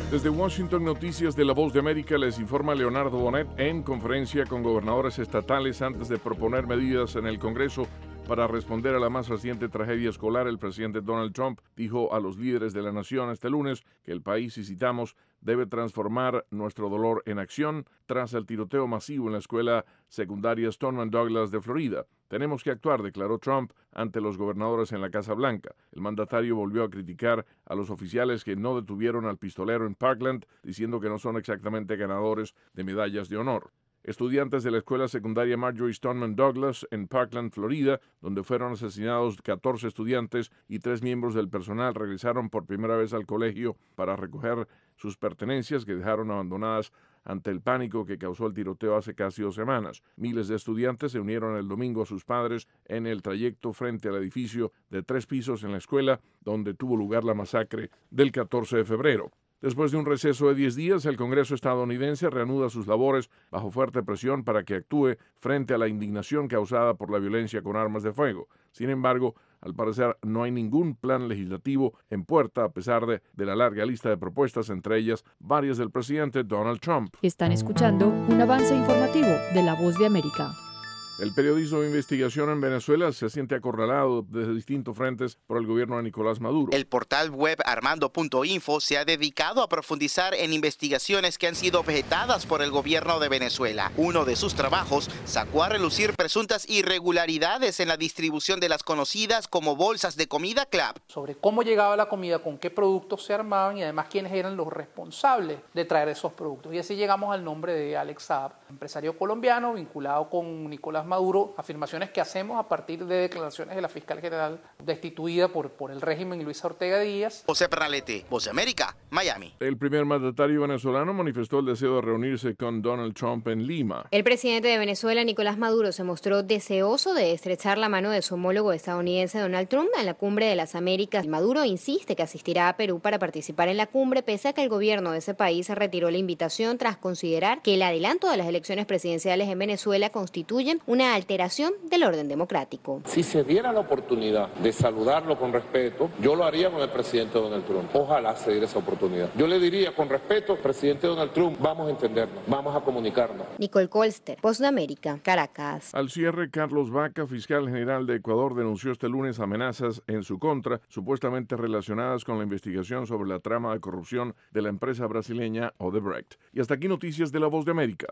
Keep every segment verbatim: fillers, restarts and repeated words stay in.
Desde Washington, Noticias de La Voz de América, les informa Leonardo Bonet en conferencia con gobernadores estatales antes de proponer medidas en el Congreso para responder a la más reciente tragedia escolar. El presidente Donald Trump dijo a los líderes de la nación este lunes que el país, y citamos, debe transformar nuestro dolor en acción tras el tiroteo masivo en la escuela secundaria Stoneman Douglas de Florida. Tenemos que actuar, declaró Trump ante los gobernadores en la Casa Blanca. El mandatario volvió a criticar a los oficiales que no detuvieron al pistolero en Parkland, diciendo que no son exactamente ganadores de medallas de honor. Estudiantes de la escuela secundaria Marjory Stoneman Douglas en Parkland, Florida, donde fueron asesinados catorce estudiantes y tres miembros del personal, regresaron por primera vez al colegio para recoger sus pertenencias que dejaron abandonadas ante el pánico que causó el tiroteo hace casi dos semanas. Miles de estudiantes se unieron el domingo a sus padres en el trayecto frente al edificio de tres pisos en la escuela donde tuvo lugar la masacre del catorce de febrero. Después de un receso de diez días, el Congreso estadounidense reanuda sus labores bajo fuerte presión para que actúe frente a la indignación causada por la violencia con armas de fuego. Sin embargo, al parecer no hay ningún plan legislativo en puerta a pesar de, de la larga lista de propuestas, entre ellas varias del presidente Donald Trump. Están escuchando un avance informativo de La Voz de América. El periodismo de investigación en Venezuela se siente acorralado desde distintos frentes por el gobierno de Nicolás Maduro. El portal web armando punto info se ha dedicado a profundizar en investigaciones que han sido objetadas por el gobierno de Venezuela. Uno de sus trabajos sacó a relucir presuntas irregularidades en la distribución de las conocidas como bolsas de comida Clap. Sobre cómo llegaba la comida, con qué productos se armaban y además quiénes eran los responsables de traer esos productos. Y así llegamos al nombre de Alex Saab, empresario colombiano vinculado con Nicolás Maduro, afirmaciones que hacemos a partir de declaraciones de la fiscal general destituida por, por el régimen Luisa Ortega Díaz. José Pernalete, Voz de América, Miami. El primer mandatario venezolano manifestó el deseo de reunirse con Donald Trump en Lima. El presidente de Venezuela, Nicolás Maduro, se mostró deseoso de estrechar la mano de su homólogo estadounidense Donald Trump en la Cumbre de las Américas. Maduro insiste que asistirá a Perú para participar en la cumbre, pese a que el gobierno de ese país retiró la invitación tras considerar que el adelanto de las elecciones presidenciales en Venezuela constituyen un una alteración del orden democrático. Si se diera la oportunidad de saludarlo con respeto, yo lo haría con el presidente Donald Trump. Ojalá se diera esa oportunidad. Yo le diría con respeto, presidente Donald Trump, vamos a entendernos, vamos a comunicarnos. Nicole Colster, Voz de América, Caracas. Al cierre, Carlos Vaca, fiscal general de Ecuador, denunció este lunes amenazas en su contra, supuestamente relacionadas con la investigación sobre la trama de corrupción de la empresa brasileña Odebrecht. Y hasta aquí noticias de La Voz de América.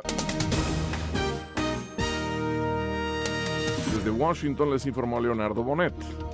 Desde Washington les informó Leonardo Bonet.